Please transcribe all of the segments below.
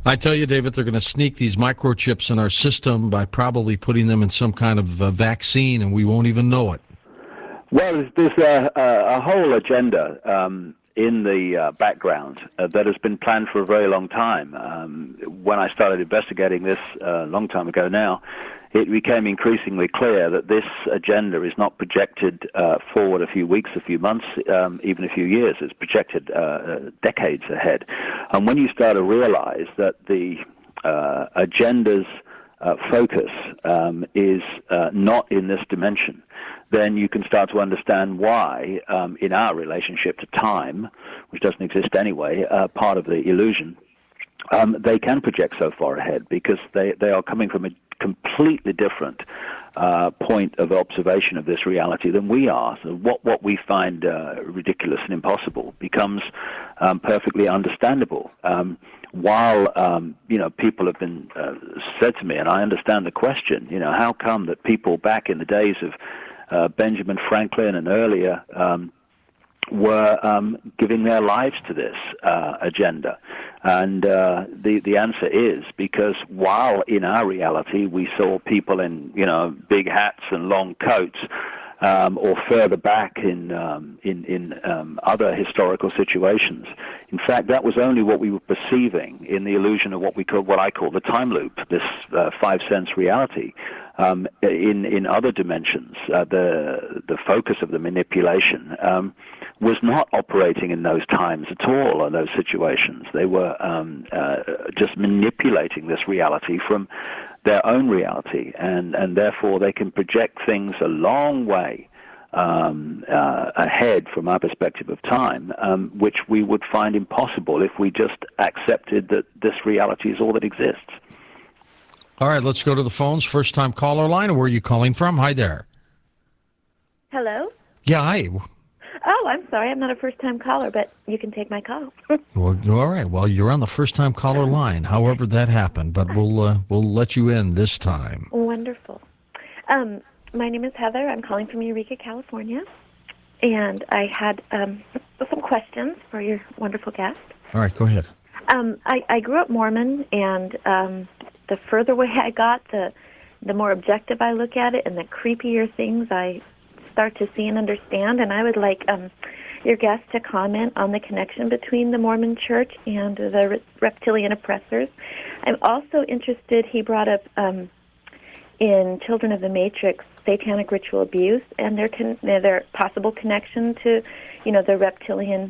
I tell you, David, they're going to sneak these microchips in our system by probably putting them in some kind of vaccine, and we won't even know it. Well, there's a whole agenda in the background that has been planned for a very long time. When I started investigating this a long time ago now, it became increasingly clear that this agenda is not projected forward a few weeks, a few months, even a few years. It's projected decades ahead. And when you start to realize that the agenda's focus is not in this dimension, then you can start to understand why, in our relationship to time, which doesn't exist anyway, part of the illusion, they can project so far ahead because they are coming from a completely different point of observation of this reality than we are. So what we find ridiculous and impossible becomes perfectly understandable. While people have been said to me, and I understand the question, how come that people back in the days of Benjamin Franklin and earlier were giving their lives to this agenda? And the answer is because while in our reality we saw people in big hats and long coats, or further back in other historical situations, in fact that was only what we were perceiving in the illusion of what I call the time loop, this five sense reality. In other dimensions, the focus of the manipulation was not operating in those times at all, or those situations. They were just manipulating this reality from their own reality, and therefore they can project things a long way ahead from our perspective of time, which we would find impossible if we just accepted that this reality is all that exists. All right, let's go to the phones. First-time caller line. Where are you calling from? Hi there. Hello? Yeah, hi. Oh, I'm sorry. I'm not a first-time caller, but you can take my call. Well, all right. Well, you're on the first-time caller line, however that happened, but we'll let you in this time. Wonderful. My name is Heather. I'm calling from Eureka, California, and I had some questions for your wonderful guest. All right, go ahead. I grew up Mormon, and the further away I got, the more objective I look at it, and the creepier things I start to see and understand. And I would like your guest to comment on the connection between the Mormon Church and the reptilian oppressors. I'm also interested, he brought up in Children of the Matrix, satanic ritual abuse, and their possible connection to, the reptilian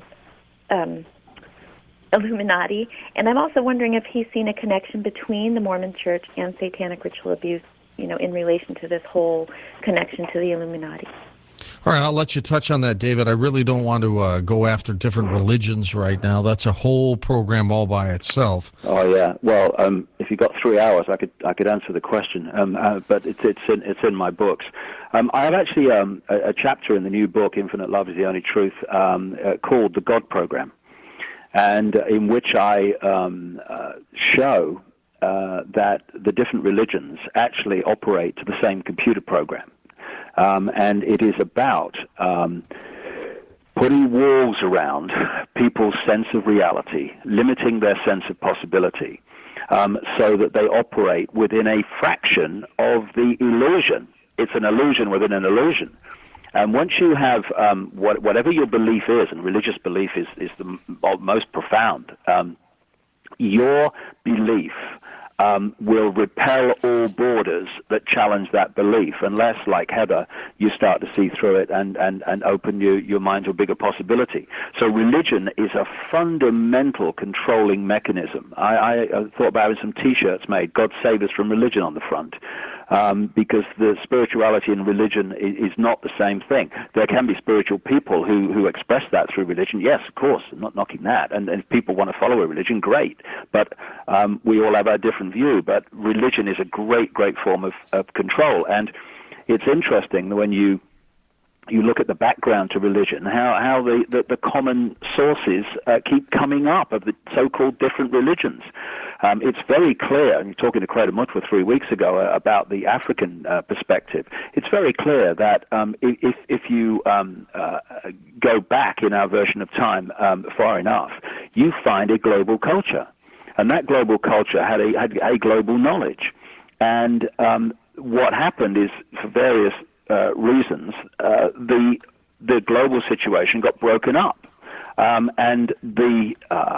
Illuminati. And I'm also wondering if he's seen a connection between the Mormon Church and satanic ritual abuse, in relation to this whole connection to the Illuminati. All right, I'll let you touch on that, David. I really don't want to go after different religions right now. That's a whole program all by itself. Oh yeah. Well, if you got 3 hours, I could answer the question. But it's in my books. I have actually a chapter in the new book, Infinite Love is the Only Truth, called The God Program, and in which I show that the different religions actually operate to the same computer program. And it is about putting walls around people's sense of reality, limiting their sense of possibility, so that they operate within a fraction of the illusion. It's an illusion within an illusion. And once you have whatever your belief is, and religious belief is the most profound, your belief will repel all borders that challenge that belief, unless, like Heather, you start to see through it and open your mind to a bigger possibility. So religion is a fundamental controlling mechanism. I thought about having some T-shirts made, God Save Us from Religion, on the front. Because the spirituality and religion is not the same thing. There can be spiritual people who express that through religion. Yes, of course, I'm not knocking that. And if people want to follow a religion, great. But we all have our different view. But religion is a great form of control. And it's interesting when you look at the background to religion, how the common sources keep coming up of the so-called different religions. It's very clear, and you're talking to Craig Mutwa 3 weeks ago about the African perspective. It's very clear that if you go back in our version of time far enough, you find a global culture. And that global culture had a global knowledge. And what happened is, for various reasons, the global situation got broken up, and the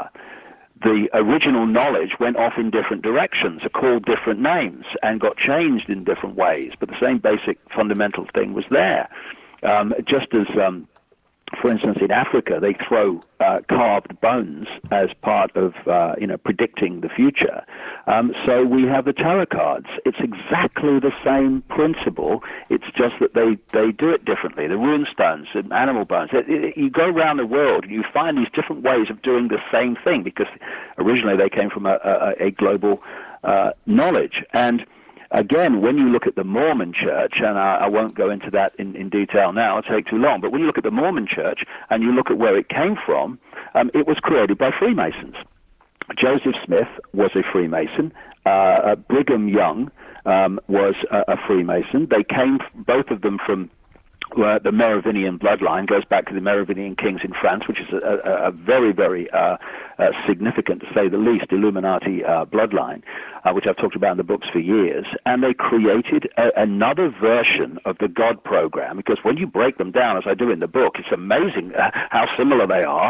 original knowledge went off in different directions, called different names, and got changed in different ways. But the same basic fundamental thing was there. Just as, for instance, in Africa, they throw carved bones as part of predicting the future. So we have the tarot cards. It's exactly the same principle. It's just that they do it differently. The rune stones and animal bones. You go around the world and you find these different ways of doing the same thing, because originally they came from a global knowledge. And again, when you look at the Mormon Church, and I won't go into that in detail now, it'll take too long, but when you look at the Mormon Church and you look at where it came from, it was created by Freemasons. Joseph Smith was a Freemason. Brigham Young was a Freemason. They came, both of them, from the Merovingian bloodline. Goes back to the Merovingian kings in France, which is a very, very significant, to say the least, Illuminati bloodline, which I've talked about in the books for years. And they created another version of the God program, because when you break them down, as I do in the book, it's amazing how similar they are.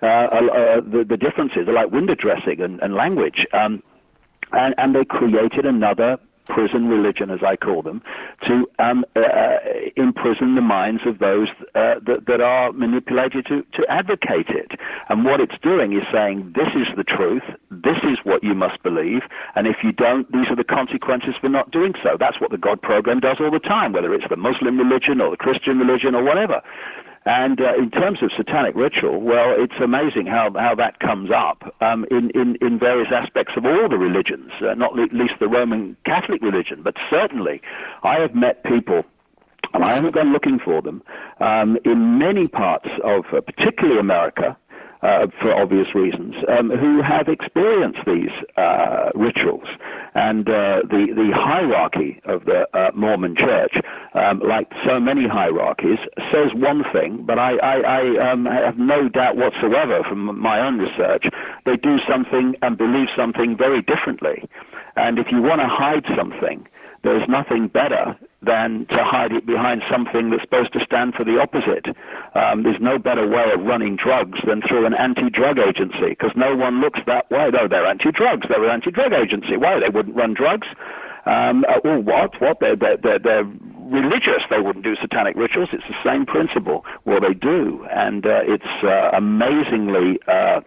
The differences are like window dressing and language. And they created another prison religion, as I call them, to imprison the minds of those that are manipulated to advocate it. And what it's doing is saying, this is the truth, this is what you must believe, and if you don't, these are the consequences for not doing so. That's what the God program does all the time, whether it's the Muslim religion or the Christian religion or whatever. And in terms of satanic ritual, well, it's amazing how that comes up in various aspects of all the religions, not least the Roman Catholic religion. But certainly, I have met people, and I haven't gone looking for them, in many parts of particularly America, for obvious reasons, who have experienced these rituals. And the hierarchy of the Mormon Church, like so many hierarchies, says one thing, but I have no doubt whatsoever from my own research, they do something and believe something very differently. And if you want to hide something, there's nothing better than to hide it behind something that's supposed to stand for the opposite. There's no better way of running drugs than through an anti-drug agency, because no one looks that way. No, they're anti-drugs. They're an anti-drug agency. Why? They wouldn't run drugs. Or what? What? They're religious. They wouldn't do satanic rituals. It's the same principle. Well, they do, and it's amazingly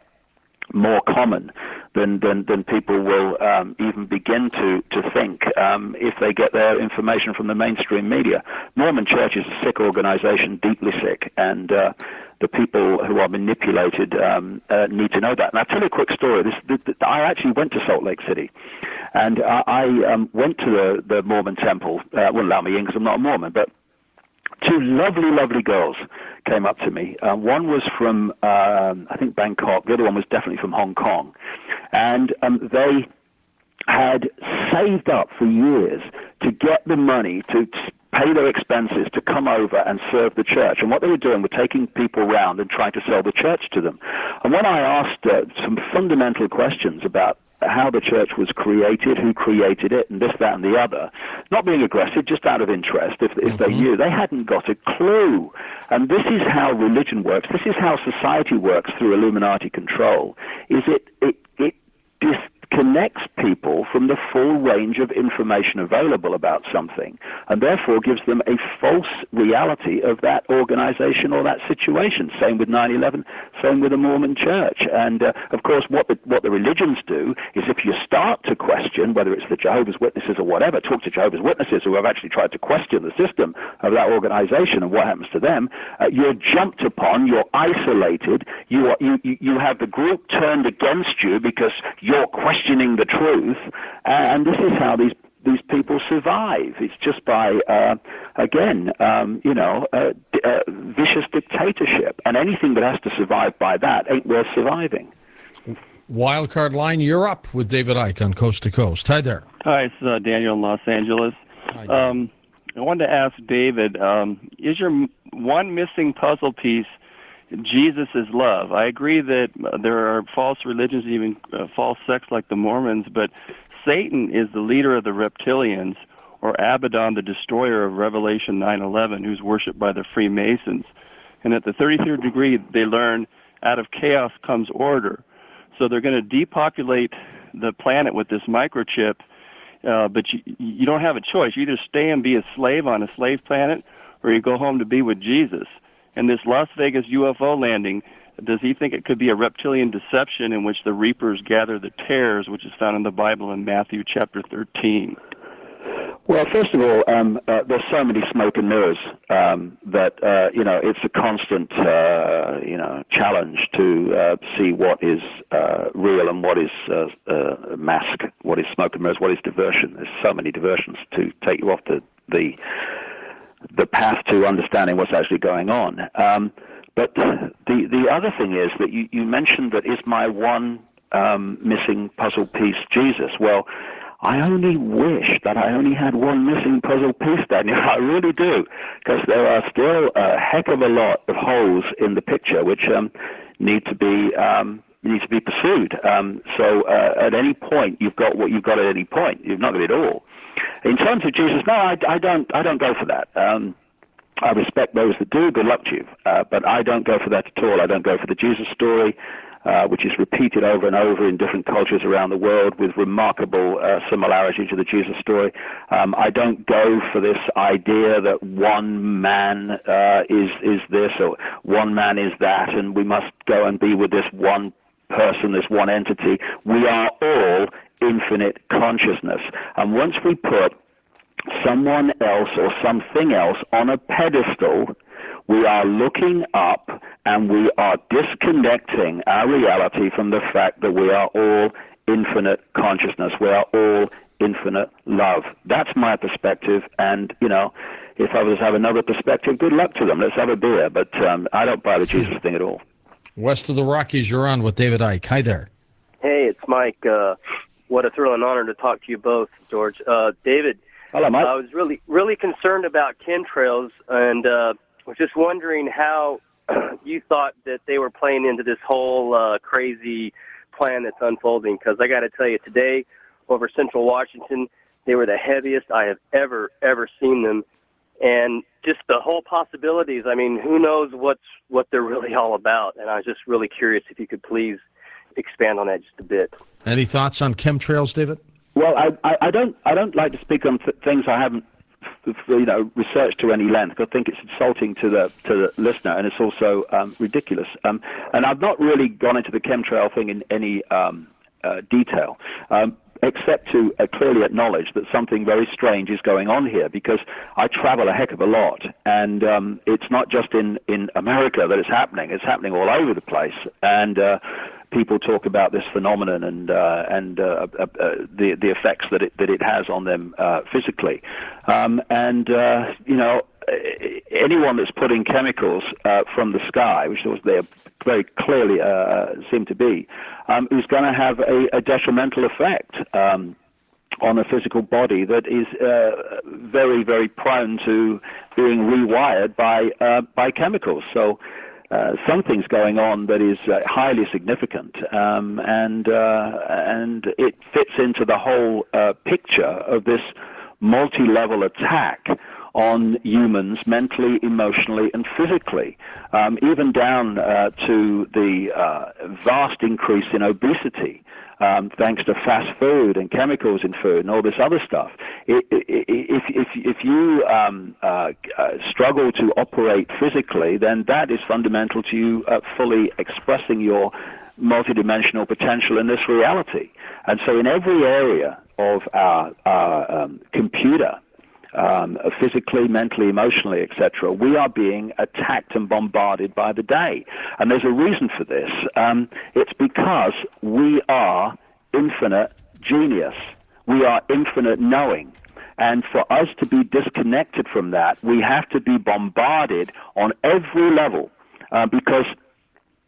more common than people will even begin to think if they get their information from the mainstream media. Mormon Church is a sick organization, deeply sick, and the people who are manipulated need to know that. And I'll tell you a quick story. I actually went to Salt Lake City, and I went to the Mormon temple. Wouldn't allow me in because I'm not a Mormon, but two lovely, lovely girls came up to me. One was from, I think, Bangkok. The other one was definitely from Hong Kong. And they had saved up for years to get the money to pay their expenses to come over and serve the church. And what they were doing were taking people around and trying to sell the church to them. And when I asked some fundamental questions about how the church was created, who created it, and this, that, and the other, not being aggressive, just out of interest, if they knew, they hadn't got a clue. And this is how religion works. This is how society works through Illuminati control. Is it disconnects people from the full range of information available about something, and therefore gives them a false reality of that organization or that situation. Same with 9/11, same with the Mormon Church. And of course, what the religions do is, if you start to question, whether it's the Jehovah's Witnesses or whatever, talk to Jehovah's Witnesses who have actually tried to question the system of that organization and what happens to them, you're jumped upon, you're isolated, you have the group turned against you because you're questioning the truth, and this is how these people survive. It's just by, vicious dictatorship, and anything that has to survive by that ain't worth surviving. Wildcard Line, you're up with David Icke on Coast to Coast. Hi there. Hi, it's Daniel in Los Angeles. Hi, I wanted to ask David, is your one missing puzzle piece Jesus is love. I agree that there are false religions, even false sects like the Mormons, but Satan is the leader of the reptilians, or Abaddon, the destroyer of Revelation 9:11, who's worshipped by the Freemasons. And at the 33rd degree, they learn out of chaos comes order. So they're going to depopulate the planet with this microchip, but you don't have a choice. You either stay and be a slave on a slave planet, or you go home to be with Jesus. And this Las Vegas UFO landing, does he think it could be a reptilian deception in which the reapers gather the tares, which is found in the Bible in Matthew chapter 13? Well, first of all, there's so many smoke and mirrors that it's a constant challenge to see what is real and what is mask, what is smoke and mirrors, what is diversion. There's so many diversions to take you off the path to understanding what's actually going on. But the other thing is that you mentioned that is my one missing puzzle piece Jesus. Well, I only wish that I only had one missing puzzle piece, Daniel. I really do, because there are still a heck of a lot of holes in the picture which need to be pursued. So at any point, you've got what you've got at any point. You've not got it all. In terms of Jesus, no, I don't go for that. I respect those that do. Good luck to you. But I don't go for that at all. I don't go for the Jesus story, which is repeated over and over in different cultures around the world with remarkable similarity to the Jesus story. I don't go for this idea that one man is this or one man is that, and we must go and be with this one person, this one entity. We are all infinite consciousness. And once we put someone else or something else on a pedestal, we are looking up and we are disconnecting our reality from the fact that we are all infinite consciousness. We are all infinite love. That's my perspective, and, if others have another perspective, good luck to them. Let's have a beer, but I don't buy the Jesus thing at all. West of the Rockies, you're on with David Icke. Hi there. Hey, it's Mike. What a thrill and honor to talk to you both, George. David, hello, Mike. I was really concerned about chemtrails, and was just wondering how you thought that they were playing into this whole crazy plan that's unfolding. Because I got to tell you, today over Central Washington, they were the heaviest I have ever seen them, and just the whole possibilities. I mean, who knows what they're really all about? And I was just really curious if you could please expand on that just a bit. Any thoughts on chemtrails, David? Well, I don't like to speak on things I haven't researched to any length. I think it's insulting to the listener, and it's also ridiculous. And I've not really gone into the chemtrail thing in any detail, except to clearly acknowledge that something very strange is going on here, because I travel a heck of a lot, and it's not just in America that it's happening. It's happening all over the place, and people talk about this phenomenon and the effects that it has on them physically, anyone that's putting chemicals from the sky, which they very clearly seem to be, is going to have a detrimental effect on a physical body that is very, very prone to being rewired by chemicals. So something's going on that is highly significant, and it fits into the whole picture of this multi-level attack on humans mentally, emotionally, and physically, even down to the vast increase in obesity, thanks to fast food and chemicals in food and all this other stuff. If you struggle to operate physically, then that is fundamental to you fully expressing your multidimensional potential in this reality. And so in every area of our computer, physically, mentally, emotionally, etc., we are being attacked and bombarded by the day. And there's a reason for this. It's because we are infinite genius. We are infinite knowing. And for us to be disconnected from that, we have to be bombarded on every level, because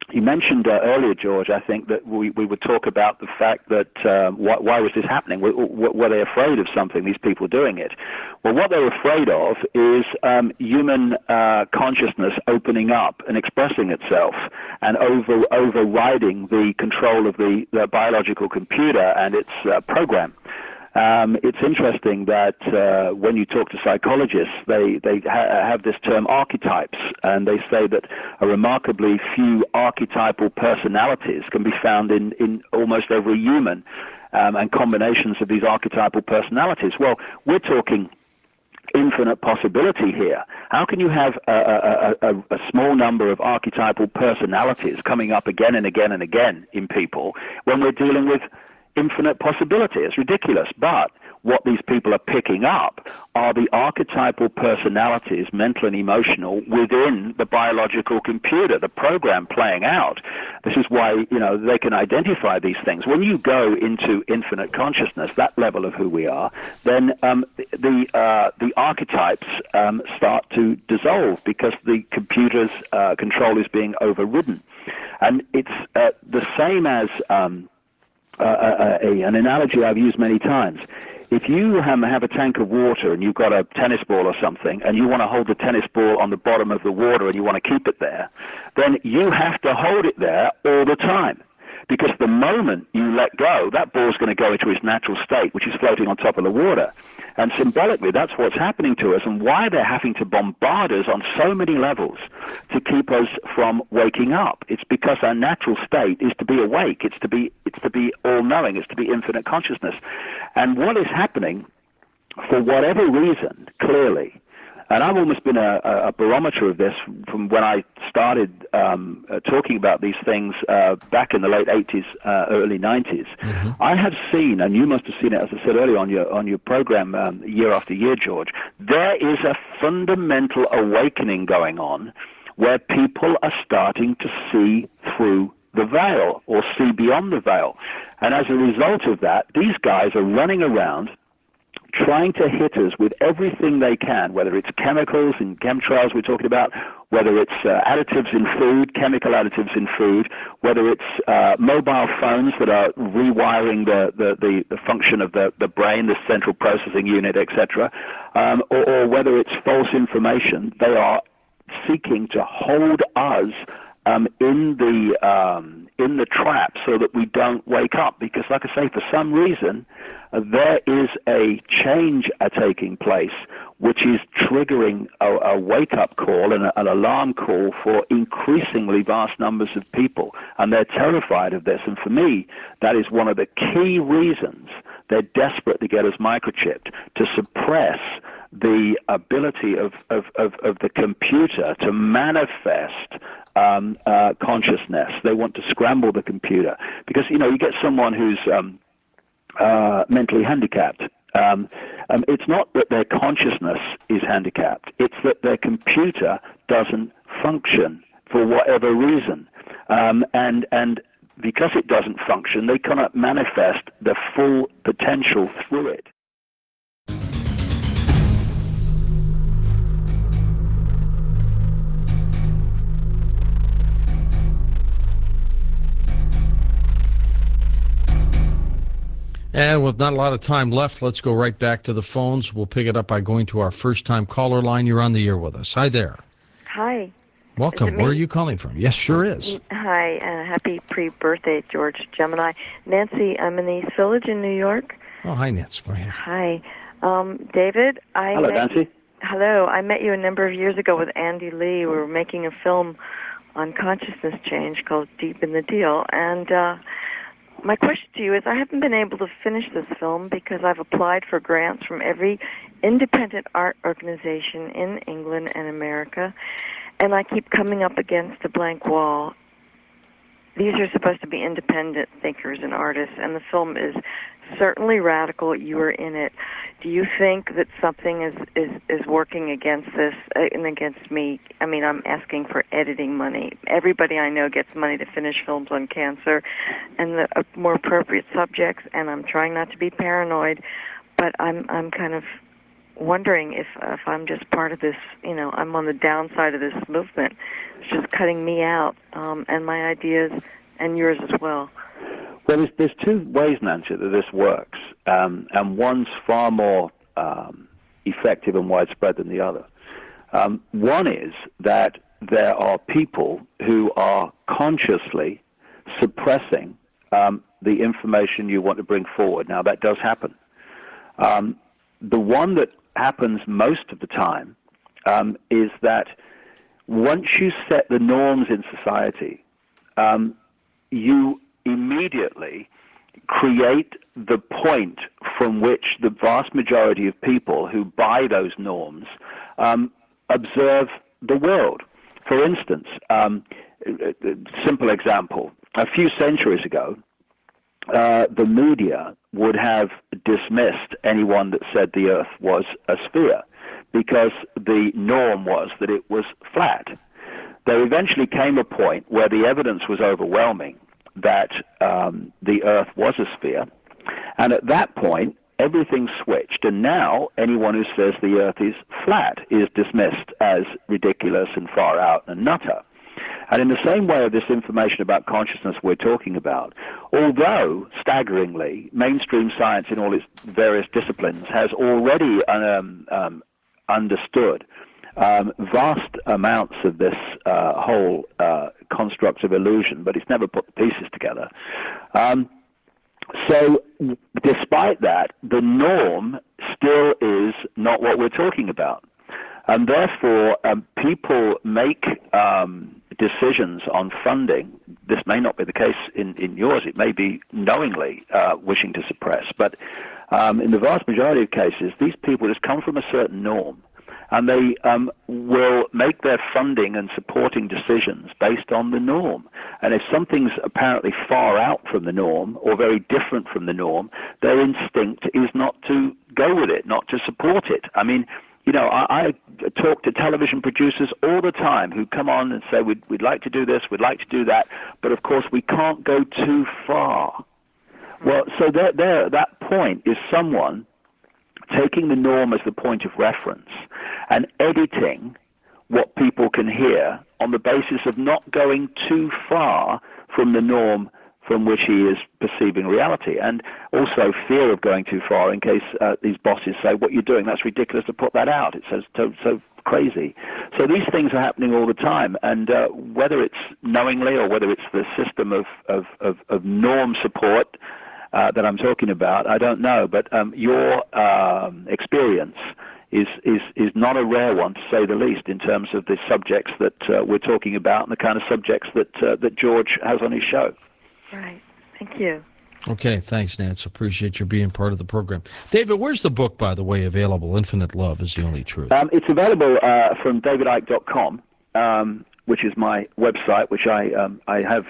you mentioned earlier, George, I think that we would talk about the fact that why was this happening? Were they afraid of something, these people doing it? Well, what they're afraid of is human consciousness opening up and expressing itself and overriding the control of the biological computer and its program. It's interesting that when you talk to psychologists, they have this term archetypes, and they say that a remarkably few archetypal personalities can be found in almost every human, and combinations of these archetypal personalities. Well, we're talking infinite possibility here. How can you have a small number of archetypal personalities coming up again and again and again in people when we're dealing with infinite possibility? It's ridiculous. But what these people are picking up are the archetypal personalities, mental and emotional, within the biological computer, the program playing out. This is why, they can identify these things. When you go into infinite consciousness, that level of who we are, then the archetypes start to dissolve because the computer's control is being overridden. And it's the same as an analogy I've used many times. If you have a tank of water and you've got a tennis ball or something, and you want to hold the tennis ball on the bottom of the water and you want to keep it there, then you have to hold it there all the time. Because the moment you let go, that ball's going to go into its natural state, which is floating on top of the water. And symbolically, that's what's happening to us, and why they're having to bombard us on so many levels to keep us from waking up. It's because our natural state is to be awake. It's to be all-knowing. It's to be infinite consciousness. And what is happening, for whatever reason, clearly, and I've almost been a barometer of this from when I started talking about these things back in the late 80s, early 90s. Mm-hmm. I have seen, and you must have seen it, as I said earlier on your program, year after year, George, there is a fundamental awakening going on where people are starting to see through the veil or see beyond the veil. And as a result of that, these guys are running around trying to hit us with everything they can, whether it's chemicals and chemtrails we're talking about, whether it's additives in food, chemical additives in food, whether it's mobile phones that are rewiring the function of the brain, the central processing unit, etc., or whether it's false information. They are seeking to hold us in the trap so that we don't wake up. Because, like I say, for some reason, there is a change taking place which is triggering a wake-up call and an alarm call for increasingly vast numbers of people. And they're terrified of this. And for me, that is one of the key reasons they're desperate to get us microchipped, to suppress the ability of the computer to manifest consciousness. They want to scramble the computer because, you get someone who's mentally handicapped. It's not that their consciousness is handicapped. It's that their computer doesn't function for whatever reason. And because it doesn't function, they cannot manifest the full potential through it. And with not a lot of time left, let's go right back to the phones. We'll pick it up by going to our first-time caller line. You're on the air with us. Hi there. Hi. Welcome. Where are you calling from? Yes, sure is. Hi. Happy pre-birthday, George Gemini. Nancy, I'm in the East Village in New York. Oh, hi, Nancy. Go ahead. Hi. David, Hello, Nancy. Hello. I met you a number of years ago with Andy Lee. We were making a film on consciousness change called Deep in the Deal. And my question to you is, I haven't been able to finish this film because I've applied for grants from every independent art organization in England and America, and I keep coming up against a blank wall. These are supposed to be independent thinkers and artists, and the film is certainly radical. You are in it. Do you think that something is working against this and against me? I mean, I'm asking for editing money. Everybody I know gets money to finish films on cancer and the more appropriate subjects, and I'm trying not to be paranoid, but I'm kind of wondering if I'm just part of this, I'm on the downside of this movement. It's just cutting me out, and my ideas, and yours as well. Well, there's two ways, Nancy, that this works, and one's far more effective and widespread than the other. One is that there are people who are consciously suppressing the information you want to bring forward. Now, that does happen. The one that happens most of the time is that once you set the norms in society, you immediately create the point from which the vast majority of people who buy those norms observe the world. For instance, simple example, a few centuries ago, the media would have dismissed anyone that said the Earth was a sphere because the norm was that it was flat. There eventually came a point where the evidence was overwhelming that the Earth was a sphere, and at that point, everything switched, and now anyone who says the Earth is flat is dismissed as ridiculous and far out and nutter. And in the same way of this information about consciousness we're talking about, although staggeringly, mainstream science in all its various disciplines has already understood vast amounts of this whole construct of illusion, but it's never put the pieces together. So despite that, the norm still is not what we're talking about. And therefore, people make decisions on funding. This may not be the case in yours. It may be knowingly wishing to suppress. But in the vast majority of cases, these people just come from a certain norm. And they will make their funding and supporting decisions based on the norm. And if something's apparently far out from the norm or very different from the norm, their instinct is not to go with it, not to support it. I mean, I talk to television producers all the time who come on and say, we'd like to do this, we'd like to do that, but of course we can't go too far. Well, so that point is someone taking the norm as the point of reference and editing what people can hear on the basis of not going too far from the norm from which he is perceiving reality, and also fear of going too far in case these bosses say, what you're doing, that's ridiculous to put that out. It says so crazy. So these things are happening all the time, and whether it's knowingly or whether it's the system of norm support that I'm talking about, I don't know, but your experience is not a rare one, to say the least, in terms of the subjects that we're talking about and the kind of subjects that George has on his show. Right. Thank you. Okay, thanks, Nance. Appreciate you being part of the program. David, where's the book, by the way, available? Infinite Love is the Only Truth. It's available from davidicke.com, which is my website, which I have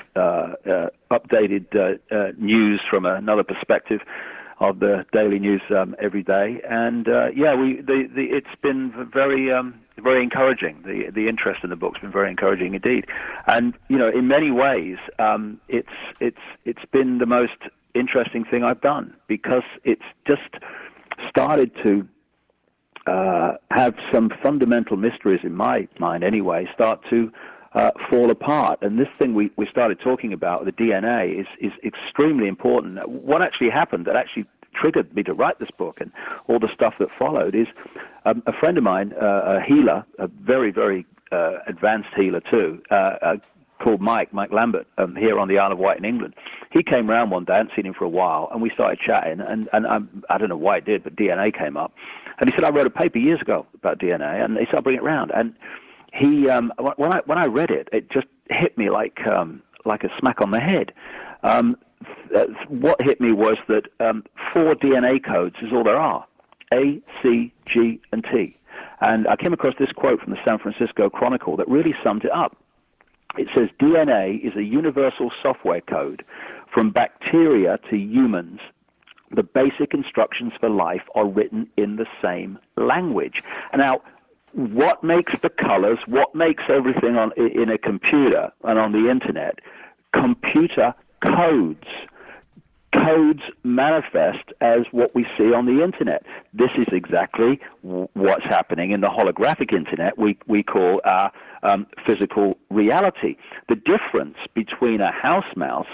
updated news from another perspective of the daily news every day. And it's been very encouraging. The interest in the book's been very encouraging indeed. And in many ways, it's been the most interesting thing I've done, because it's just started to have some fundamental mysteries in my mind anyway start to fall apart. And this thing we started talking about, the DNA, is extremely important. What actually happened that actually triggered me to write this book and all the stuff that followed is a friend of mine, a healer, a very, very advanced healer too, called Mike Lambert, here on the Isle of Wight in England. He came round one day, I hadn't seen him for a while, and we started chatting, and I don't know why it did, but DNA came up. And he said, I wrote a paper years ago about DNA, and he started bringing it around. And he, when I read it, it just hit me like a smack on the head. What hit me was that 4 DNA codes is all there are: A, C, G, and T. And I came across this quote from the San Francisco Chronicle that really summed it up. It says, DNA is a universal software code. From bacteria to humans, the basic instructions for life are written in the same language. And now, what makes the colors, what makes everything in a computer and on the internet? Computer codes. codes manifest as what we see on the internet. This is exactly what's happening in the holographic internet we call our physical reality. The difference between a house mouse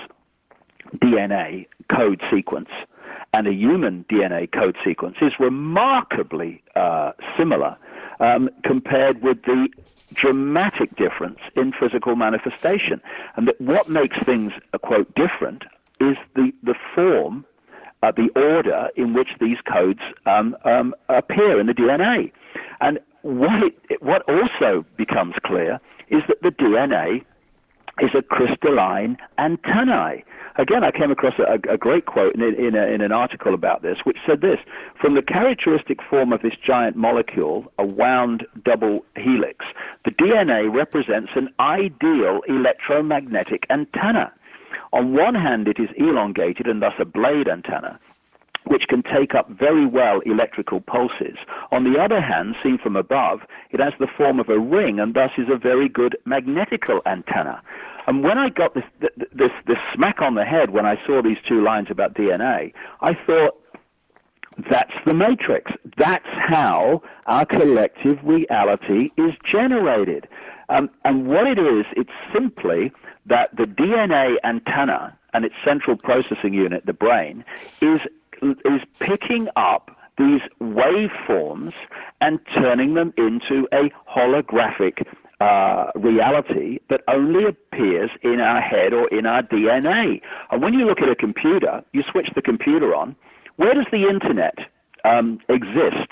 DNA code sequence and a human DNA code sequence is remarkably similar compared with the dramatic difference in physical manifestation. And that what makes things, quote, different is the form, the order in which these codes appear in the DNA. And what also becomes clear is that the DNA is a crystalline antennae. Again, I came across a great quote in an article about this, which said this: from the characteristic form of this giant molecule, a wound double helix, the DNA represents an ideal electromagnetic antenna. On one hand, it is elongated and thus a blade antenna, which can take up very well electrical pulses. On the other hand, seen from above, it has the form of a ring and thus is a very good magnetical antenna. And when I got this smack on the head when I saw these two lines about DNA, I thought, that's the matrix. That's how our collective reality is generated. And what it is, it's simply that the DNA antenna and its central processing unit, the brain, is picking up these waveforms and turning them into a holographic reality that only appears in our head or in our DNA. And when you look at a computer, you switch the computer on. Where does the internet exist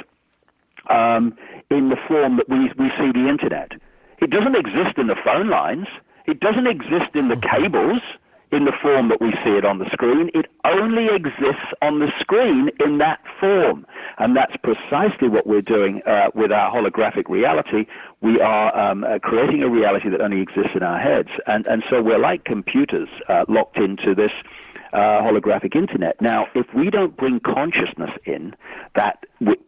in the form that we see the internet? It doesn't exist in the phone lines. It doesn't exist in the cables in the form that we see it on the screen. It only exists on the screen in that form. And that's precisely what we're doing with our holographic reality. We are creating a reality that only exists in our heads. And so we're like computers locked into this holographic internet. Now, if we don't bring consciousness in, that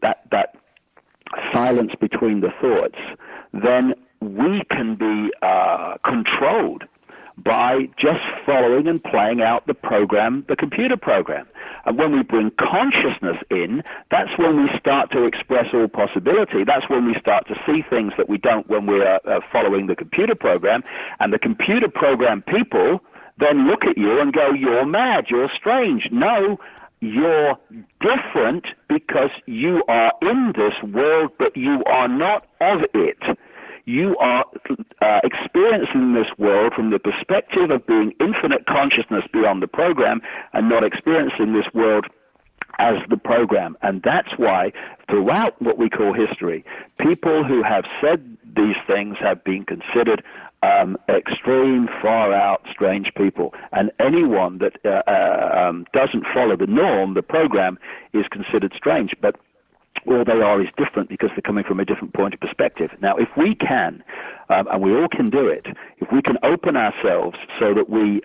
silence between the thoughts, then we can be controlled by just following and playing out the program, the computer program. And when we bring consciousness in, that's when we start to express all possibility. That's when we start to see things that we don't when we're following the computer program. And the computer program people then look at you and go, you're mad, you're strange. No, you're different because you are in this world, but you are not of it. You are experiencing this world from the perspective of being infinite consciousness beyond the program and not experiencing this world as the program. And that's why throughout what we call history, people who have said these things have been considered extreme, far-out, strange people. And anyone that doesn't follow the norm, the program, is considered strange. But all they are is different because they're coming from a different point of perspective. Now, if we can, and we all can do it, if we can open ourselves so that we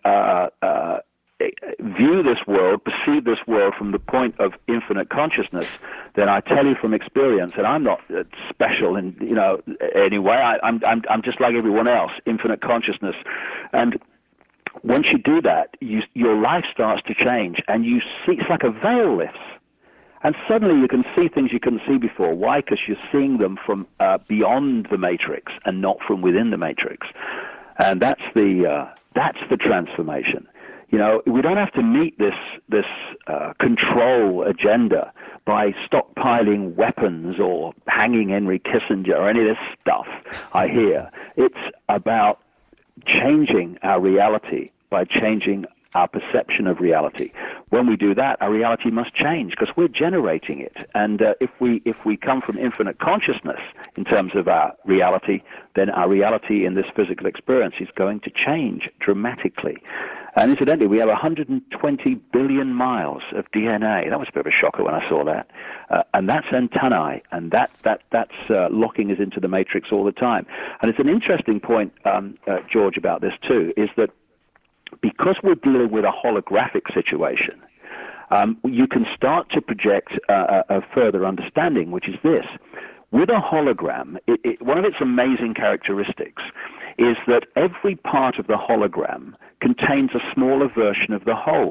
view this world, perceive this world from the point of infinite consciousness, then I tell you from experience, and I'm not special in any way. I'm just like everyone else, infinite consciousness, and once you do that, your life starts to change, and you see it's like a veil lifts. And suddenly you can see things you couldn't see before. Why? Because you're seeing them from beyond the matrix and not from within the matrix. And that's the transformation. You know, we don't have to meet this control agenda by stockpiling weapons or hanging Henry Kissinger or any of this stuff I hear. It's about changing our reality by changing our perception of reality. When we do that, our reality must change because we're generating it. And if we come from infinite consciousness in terms of our reality, then our reality in this physical experience is going to change dramatically. And incidentally, we have 120 billion miles of DNA. That was a bit of a shocker when I saw that. And that's antennae, and that's locking us into the matrix all the time. And it's an interesting point, George, about this too, is that because we're dealing with a holographic situation, you can start to project a further understanding, which is this. With a hologram, one of its amazing characteristics is that every part of the hologram contains a smaller version of the whole.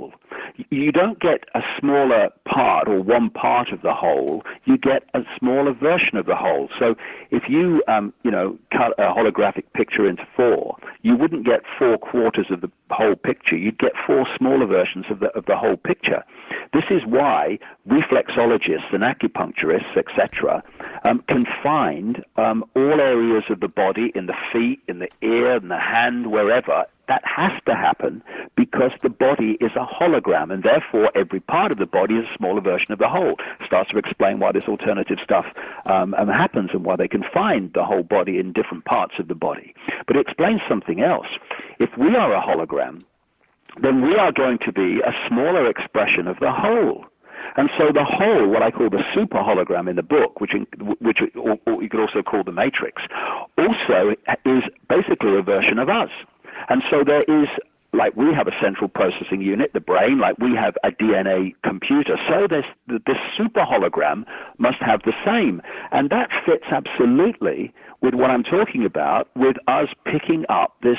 You don't get a smaller part or one part of the whole. You get a smaller version of the whole. So if you, cut a holographic picture into four, you wouldn't get 4/4 of the whole picture. You'd get four smaller versions of the whole picture. This is why reflexologists and acupuncturists, etc., can find all areas of the body, in the feet, in the ear, in the hand, wherever. That has to happen because the body is a hologram, and therefore every part of the body is a smaller version of the whole. Starts to explain why this alternative stuff happens and why they can find the whole body in different parts of the body. But it explains something else. If we are a hologram, then we are going to be a smaller expression of the whole. And so the whole, what I call the super hologram in the book, which or you could also call the matrix, also is basically a version of us. And so there is, like we have a central processing unit, the brain, like we have a DNA computer. So this super hologram must have the same. And that fits absolutely with what I'm talking about, with us picking up this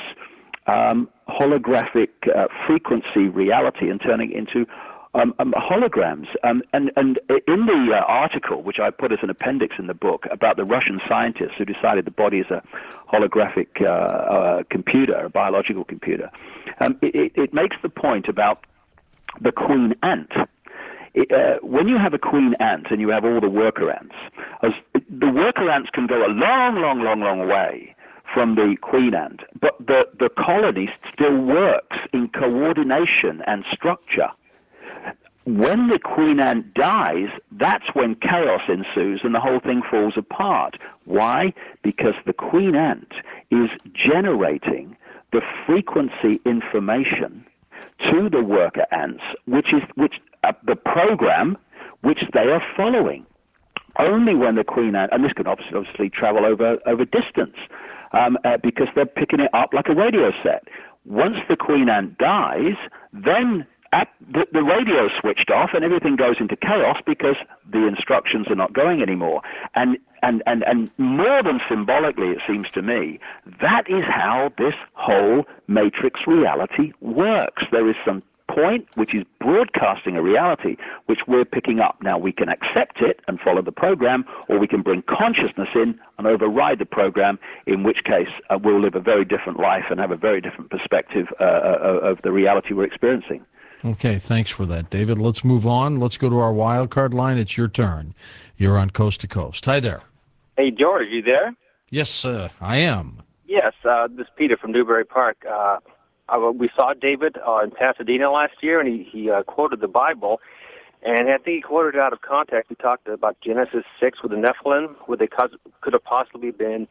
holographic frequency reality and turning it into holograms. And in the article, which I put as an appendix in the book, about the Russian scientists who decided the body is a holographic computer, a biological computer, it makes the point about the queen ant. When you have a queen ant and you have all the worker ants, the worker ants can go a long way from the queen ant, but the colony still works in coordination and structure. When the queen ant dies, that's when chaos ensues and the whole thing falls apart. Why? Because the queen ant is generating the frequency information to the worker ants, which the program which they are following. Only when the queen ant, and this can obviously travel over distance, because they're picking it up like a radio set. Once the queen ant dies, then the radio switched off and everything goes into chaos because the instructions are not going anymore. And more than symbolically, it seems to me, that is how this whole matrix reality works. There is some point which is broadcasting a reality which we're picking up. Now we can accept it and follow the program, or we can bring consciousness in and override the program, in which case we'll live a very different life and have a very different perspective of the reality we're experiencing. Okay, thanks for that, David. Let's move on. Let's go to our wild card line. It's your turn. You're on Coast to Coast. Hi there. Hey, George, you there? Yes, I am. Yes, this is Peter from Newbury Park. We saw David in Pasadena last year, and he quoted the Bible, and I think he quoted it out of context. He talked about Genesis 6 with the Nephilim, where they could have possibly been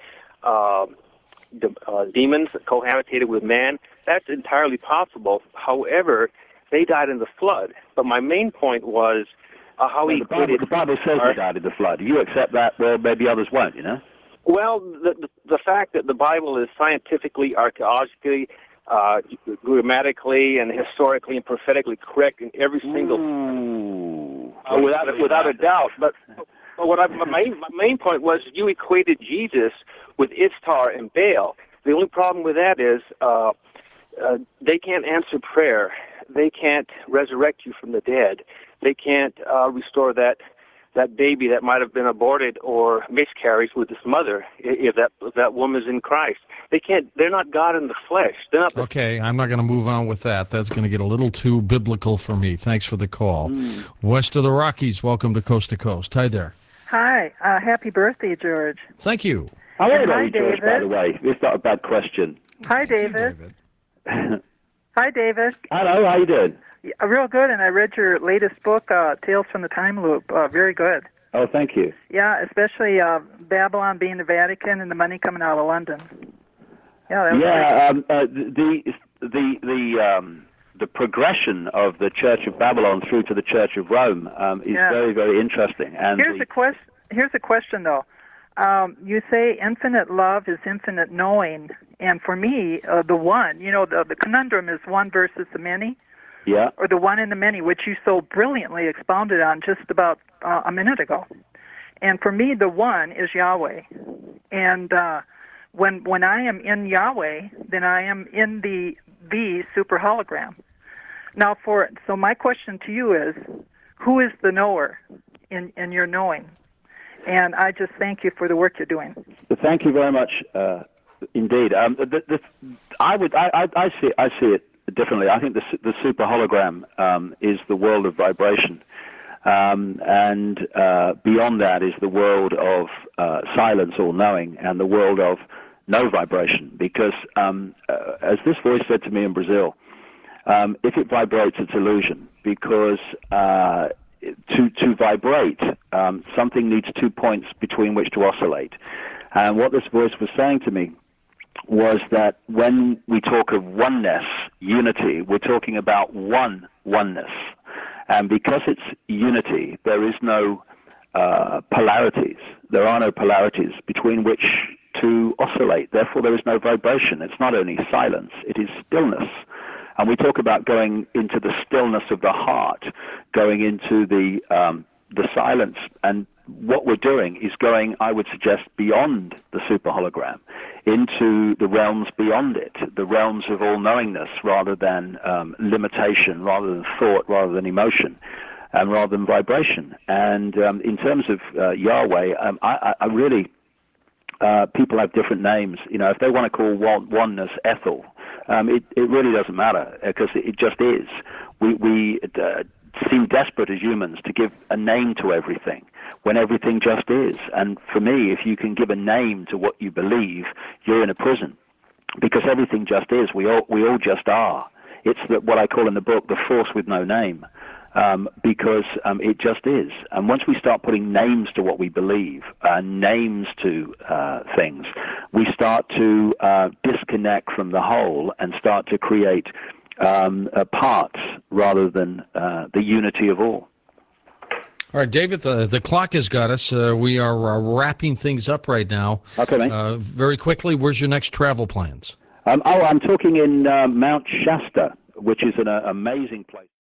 demons cohabitated with man. That's entirely possible. However, they died in the flood. But my main point was how he equated... The Bible says they died in the flood. You accept that, well, maybe others won't, you know? Well, the fact that the Bible is scientifically, archaeologically, grammatically, and historically and prophetically correct in every single... without a doubt. But my main point was you equated Jesus with Ishtar and Baal. The only problem with that is they can't answer prayer. They can't resurrect you from the dead. They can't restore that baby that might have been aborted or miscarried with his mother if that woman's in Christ. They can't. They're not God in the flesh. They're not. Okay, I'm not going to move on with that. That's going to get a little too biblical for me. Thanks for the call. West of the Rockies, welcome to Coast. Hi there. Hi. Happy birthday, George. Thank you. How old are you, George, by the way? It's not a bad question. Hi, David. Hi, David. Hello, how you doing? Yeah, real good, and I read your latest book, Tales from the Time Loop. Very good. Oh, thank you. Yeah, especially Babylon being the Vatican and the money coming out of London. Yeah, that was the progression of the Church of Babylon through to the Church of Rome is very, very interesting. And here's a question, though. You say infinite love is infinite knowing, and for me, the one, the conundrum is one versus the many, or the one and the many, which you so brilliantly expounded on just about a minute ago. And for me, the one is Yahweh, and when I am in Yahweh, then I am in the super hologram. Now, so my question to you is, who is the knower in your knowing? And I just thank you for the work you're doing. Thank you very much, indeed. I see it differently. I think the super hologram is the world of vibration, and beyond that is the world of silence, all knowing, and the world of no vibration. Because as this voice said to me in Brazil, if it vibrates, it's illusion. Because to vibrate, something needs 2 points between which to oscillate. And what this voice was saying to me was that when we talk of oneness, unity, we're talking about oneness. And because it's unity, there is no polarities. There are no polarities between which to oscillate. Therefore, there is no vibration. It's not only silence, it is stillness. And we talk about going into the stillness of the heart, going into the silence. And what we're doing is going, I would suggest, beyond the super hologram, into the realms beyond it, the realms of all-knowingness, rather than limitation, rather than thought, rather than emotion, and rather than vibration. And in terms of Yahweh, I really, people have different names. You know, if they want to call oneness Ethel, it really doesn't matter, because it just is. We seem desperate as humans to give a name to everything when everything just is. And for me, if you can give a name to what you believe, you're in a prison, because everything just is. We all just are. It's what I call in the book the force with no name, because it just is. And once we start putting names to what we believe, names to things, we start to disconnect from the whole and start to create parts rather than the unity of all. All right, David, the clock has got us. We are wrapping things up right now. Okay, mate. Very quickly, where's your next travel plans? I'm talking in Mount Shasta, which is an amazing place.